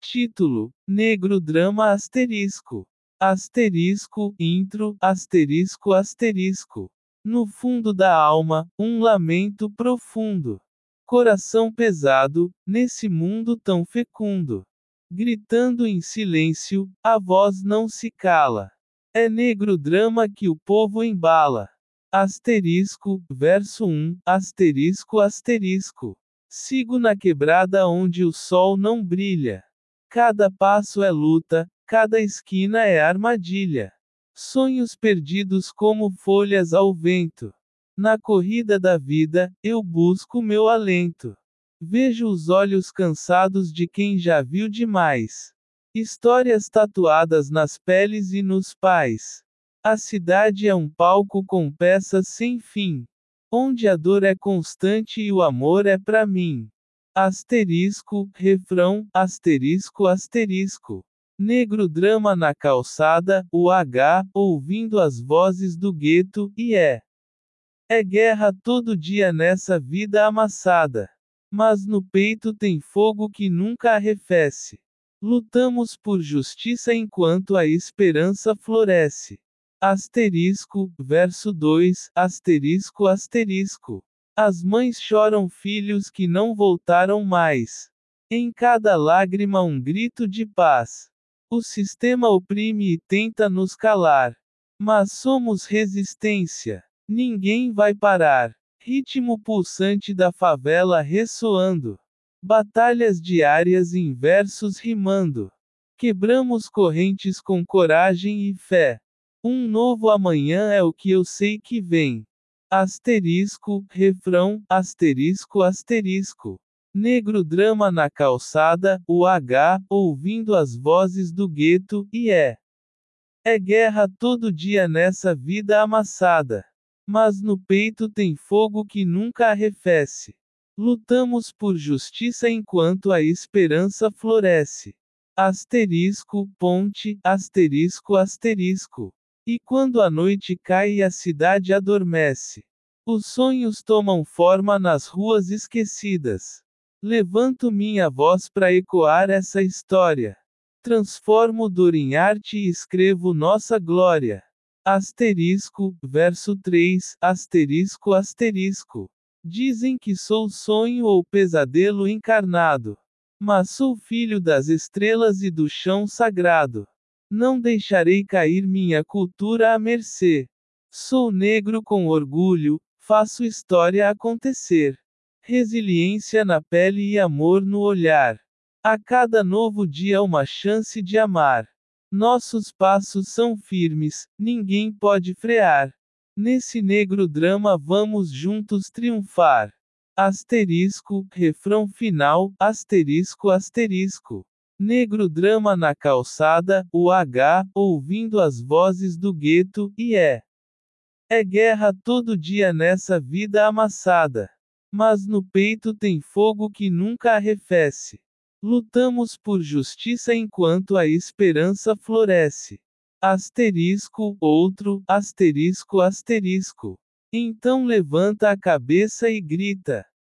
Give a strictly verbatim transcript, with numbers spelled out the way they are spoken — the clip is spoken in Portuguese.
Título: Negro Drama asterisco. Asterisco, intro, asterisco asterisco. No fundo da alma, um lamento profundo. Coração pesado, nesse mundo tão fecundo. Gritando em silêncio, a voz não se cala. É negro drama que o povo embala. Asterisco, verso um, asterisco asterisco. Sigo na quebrada onde o sol não brilha. Cada passo é luta, cada esquina é armadilha. Sonhos perdidos como folhas ao vento. Na corrida da vida, eu busco meu alento. Vejo os olhos cansados de quem já viu demais. Histórias tatuadas nas peles e nos pais. A cidade é um palco com peças sem fim. Onde a dor é constante e o amor é pra mim. Asterisco, refrão, asterisco asterisco. Negro drama na calçada, o H, ouvindo as vozes do gueto, e é. É guerra todo dia nessa vida amassada. Mas no peito tem fogo que nunca arrefece. Lutamos por justiça enquanto a esperança floresce. Asterisco, verso dois, asterisco asterisco. As mães choram filhos que não voltaram mais. Em cada lágrima um grito de paz. O sistema oprime e tenta nos calar. Mas somos resistência. Ninguém vai parar. Ritmo pulsante da favela ressoando. Batalhas diárias em versos rimando. Quebramos correntes com coragem e fé. Um novo amanhã é o que eu sei que vem. Asterisco, refrão, asterisco asterisco. Negro drama na calçada, o H, ouvindo as vozes do gueto, e é. É guerra todo dia nessa vida amassada. Mas no peito tem fogo que nunca arrefece. Lutamos por justiça enquanto a esperança floresce. Asterisco, ponte, asterisco asterisco. E quando a noite cai e a cidade adormece, os sonhos tomam forma nas ruas esquecidas. Levanto minha voz para ecoar essa história. Transformo dor em arte e escrevo nossa glória. Asterisco, verso três, asterisco asterisco. Dizem que sou sonho ou pesadelo encarnado. Mas sou filho das estrelas e do chão sagrado. Não deixarei cair minha cultura à mercê. Sou negro com orgulho, faço história acontecer. Resiliência na pele e amor no olhar. A cada novo dia uma chance de amar. Nossos passos são firmes, ninguém pode frear. Nesse negro drama vamos juntos triunfar. Asterisco, refrão final, asterisco asterisco. Negro drama na calçada, o H, ouvindo as vozes do gueto, e é. É guerra todo dia nessa vida amassada. Mas no peito tem fogo que nunca arrefece. Lutamos por justiça enquanto a esperança floresce. Asterisco, outro, asterisco asterisco. Então levanta a cabeça e grita.